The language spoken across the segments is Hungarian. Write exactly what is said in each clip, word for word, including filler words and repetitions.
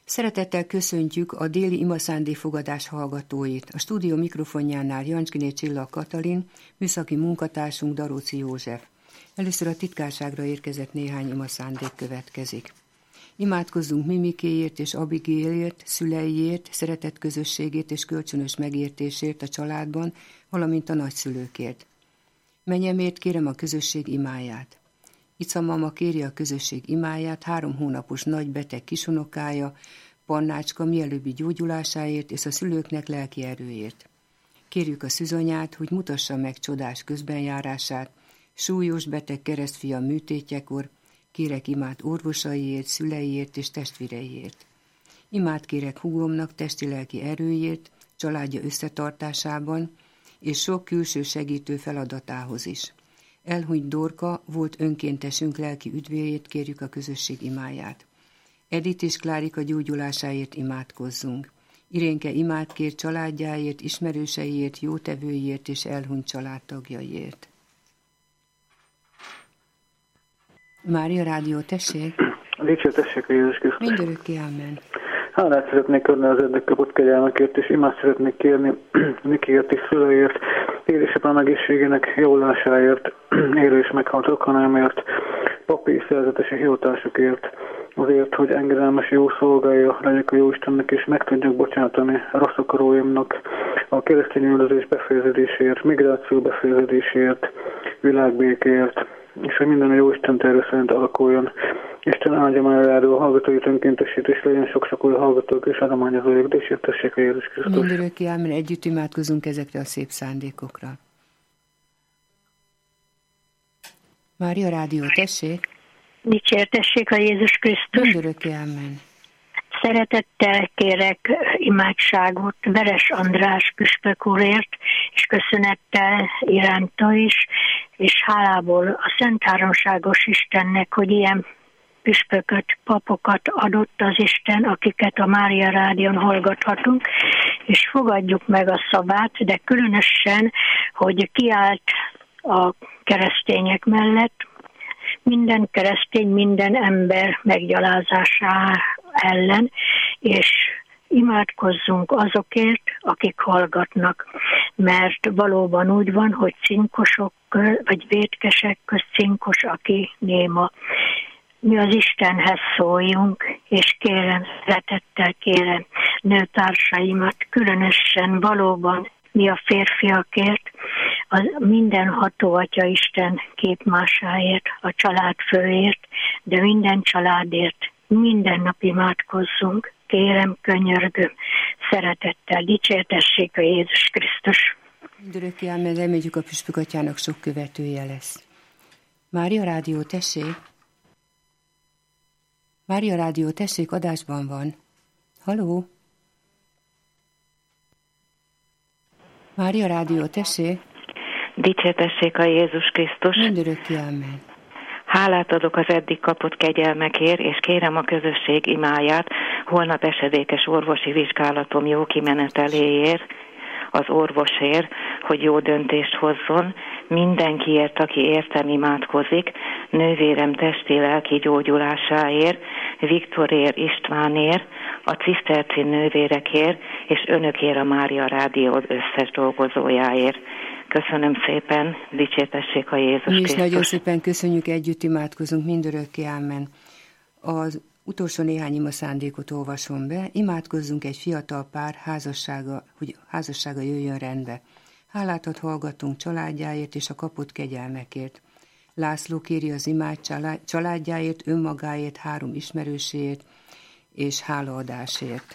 Szeretettel köszöntjük a déli imaszándékfogadás hallgatóit. A stúdió mikrofonjánál Jancskiné Csilla Katalin, műszaki munkatársunk Daróci József. Először a titkárságra érkezett néhány imaszándék következik. Imádkozzunk Mimikéért és Abigailért, szüleiért, szeretett közösségét és kölcsönös megértésért a családban, valamint a nagyszülőkért. Mennyemért kérem a közösség imáját. Ica mama kéri a közösség imáját három hónapos nagy beteg kisunokája, Pannácska mielőbbi gyógyulásáért és a szülőknek lelki erőért. Kérjük a szűzanyát, hogy mutassa meg csodás közbenjárását, súlyos beteg keresztfia műtétjekor, kérek imát orvosaiért, szüleiért és testvéreiért. Imát kérek húgomnak testi-lelki erőjét, családja összetartásában, és sok külső segítő feladatához is. Elhunyt Dorka volt önkéntesünk lelki üdvéjét, kérjük a közösség imáját. Edith és Klárika gyógyulásáért imádkozzunk. Irénke imát kér családjáért, ismerőseiért, jótevőiért és elhunyt családtagjaiért. Mária Rádió, tessék! Dicsértessék a Jézus Krisztus! Mindörökké, amen! Hálát szeretnék adni az eddig kapott kegyelmekért, és imát szeretnék kérni Nikiért és szüleiért, édesapám egészségének javulásáért, élő és meghalt rokonámért, papi és szerzetesi hivatásukért, azért, hogy engedelmes jó szolgálja legyek a Jóistennek, és meg tudjak bocsátani rossz akaróimnak, a keresztény üldözés befejeződéséért, migráció befejeződéséért, világbékért, és hogy minden a Jóisten terve szerint alakuljon. Isten áldja már járó a hallgatóit önkéntesít, és legyen sok-sok új hallgatók és adományozójuk, de sértessék a Jézus Krisztus. Mindörökké, amen. Együtt imádkozunk ezekre a szép szándékokra. Mária Rádió, tessék! Dicsértessék a Jézus Krisztus! Mindörökké, amen. Szeretettel kérek imádságot Veres András püspök úrért, és köszönettel iránta is, és hálából a Szent Háromságos Istennek, hogy ilyen püspököt, papokat adott az Isten, akiket a Mária Rádión hallgathatunk, és fogadjuk meg a szavát, de különösen, hogy kiállt a keresztények mellett, minden keresztény, minden ember meggyalázása ellen, és imádkozzunk azokért, akik hallgatnak, mert valóban úgy van, hogy cinkosok, vagy vétkesek közt cinkos, aki néma. Mi az Istenhez szóljunk, és kérem, szeretettel kérem nőtársaimat, különösen valóban mi a férfiakért, az mindenható Atya Isten képmásáért, a család főért, de minden családért minden nap imádkozzunk. Kérem, könyörgöm, szeretettel dicsértessék a Jézus Krisztus. Mindörökké, amen. Reméljük a püspök atyának sok követője lesz. Mária Rádió, tessék! Mária Rádió, tessék, adásban van. Halló? Mária Rádió, tessék! Dicsértessék a Jézus Krisztus! Mindörökké, amen. Hálát adok az eddig kapott kegyelmekért, és kérem a közösség imáját holnap esedékes orvosi vizsgálatom jó kimeneteléért, az orvosért, hogy jó döntést hozzon, mindenkiért, aki értem imádkozik, nővérem testi-lelki gyógyulásáért, Viktorért, Istvánért, a ciszterci nővérekért, és önökért a Mária Rádió összes dolgozójáért. Köszönöm szépen, dicsértessék a Jézus Mi is Krisztus. nagyon szépen köszönjük, együtt imádkozunk, mindörökké, amen. Az utolsó néhány ima szándékot olvasom be. Imádkozzunk egy fiatal pár házassága, hogy házassága jöjjön rendbe. Hálát ad hallgatunk családjáért és a kapott kegyelmekért. László kéri az imát családjáért, önmagáért, három ismerőséért és hálaadásért.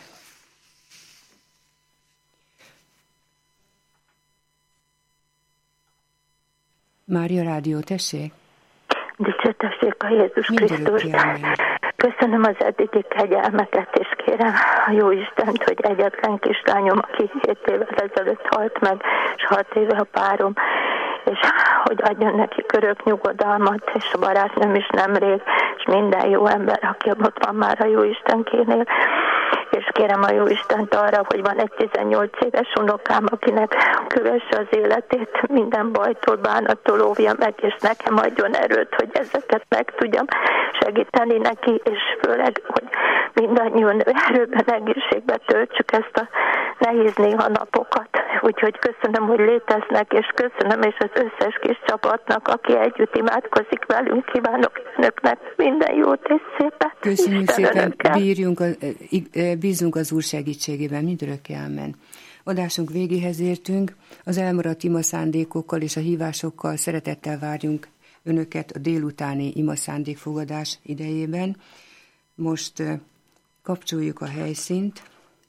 Mária Rádió, tessék! Dicsértessék a Jézus Krisztus! Köszönöm az eddigi kegyelmeket, és kérem a jó Istent, hogy egyetlen kislányom, aki hét évvel ezelőtt halt meg, és hat éve a párom, és hogy adjon neki körök nyugodalmat, és a barátnőm is nemrég, és minden jó ember, aki ott van már a jó Istenkénél, és és kérem a Jóistent arra, hogy van egy tizennyolc éves unokám, akinek kövesse az életét, minden bajtól, bánattól óvja meg, és nekem adjon erőt, hogy ezeket meg tudjam segíteni neki, és főleg, hogy mindannyian erőben, egészségben töltsük ezt a nehéz néha napokat. Úgyhogy köszönöm, hogy léteznek, és köszönöm, és az összes kis csapatnak, aki együtt imádkozik velünk, kívánok önöknek minden jót és szépet. Köszönjük szépen, bírjunk a, bízunk az Úr segítségében, mindörökké, amen. Adásunk végéhez értünk, az elmaradt ima szándékokkal és a hívásokkal szeretettel várjunk önöket a délutáni ima szándékfogadás idejében. Most kapcsoljuk a helyszínt,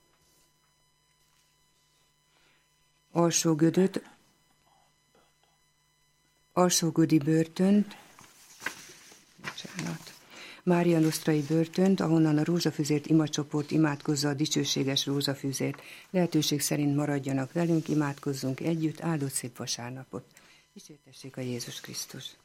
Alsógödöt, Alsógödi börtönt, bocsánat, Mária Nosztrai börtönt, ahonnan a Rózsafüzért imacsoport imádkozza a dicsőséges rózsafüzért. Lehetőség szerint maradjanak velünk, imádkozzunk együtt, áldott szép vasárnapot. Dicsértessék a Jézus Krisztus!